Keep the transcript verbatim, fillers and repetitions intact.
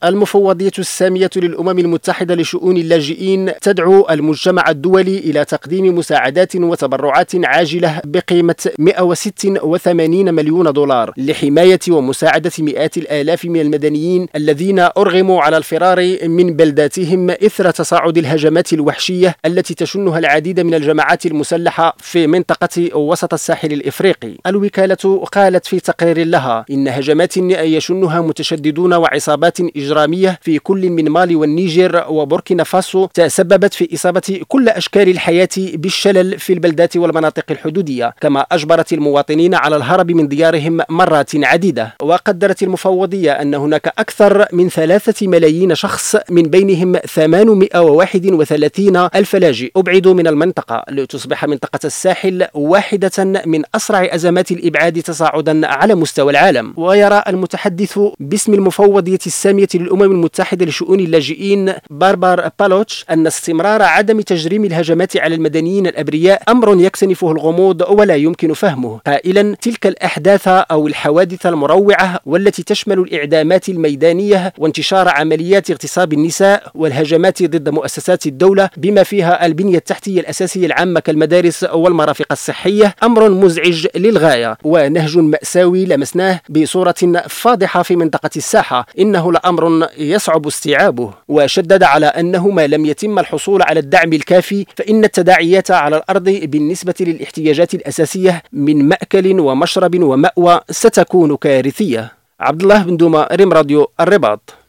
المفوضية السامية للأمم المتحدة لشؤون اللاجئين تدعو المجتمع الدولي إلى تقديم مساعدات وتبرعات عاجلة بقيمة مئة وستة وثمانين مليون دولار لحماية ومساعدة مئات الآلاف من المدنيين الذين أرغموا على الفرار من بلداتهم إثر تصاعد الهجمات الوحشية التي تشنها العديد من الجماعات المسلحة في منطقة وسط الساحل الإفريقي. الوكالة قالت في تقرير لها إن هجمات يشنها متشددون وعصابات إجرامية في كل من مالي والنيجر وبوركينا فاسو تسببت في إصابة كل أشكال الحياة بالشلل في البلدات والمناطق الحدودية، كما أجبرت المواطنين على الهرب من ديارهم مرات عديدة. وقدرت المفوضية أن هناك أكثر من ثلاثة ملايين شخص من بينهم ثمانمئة وواحد وثلاثين ألف لاجئ أبعدوا من المنطقة لتصبح منطقة الساحل واحدة من أسرع أزمات الإبعاد تصاعدا على مستوى العالم. ويرى المتحدث باسم المفوضية السامية للأمم المتحدة لشؤون اللاجئين باربار بالوتش أن استمرار عدم تجريم الهجمات على المدنيين الأبرياء أمر يكتنفه الغموض ولا يمكن فهمه، قائلا تلك الأحداث أو الحوادث المروعة والتي تشمل الإعدامات الميدانية وانتشار عمليات اغتصاب النساء والهجمات ضد مؤسسات الدولة بما فيها البنية التحتية الأساسية العامة كالمدارس والمرافق الصحية أمر مزعج للغاية ونهج مأساوي لمسناه بصورة فاضحة في منطقة الساحة، إنه لأمر يصعب استيعابه. وشدد على أنه ما لم يتم الحصول على الدعم الكافي فإن التداعيات على الأرض بالنسبة للاحتياجات الأساسية من مأكل ومشرب ومأوى ستكون كارثية. عبد الله بن دوما، ريم راديو الرباط.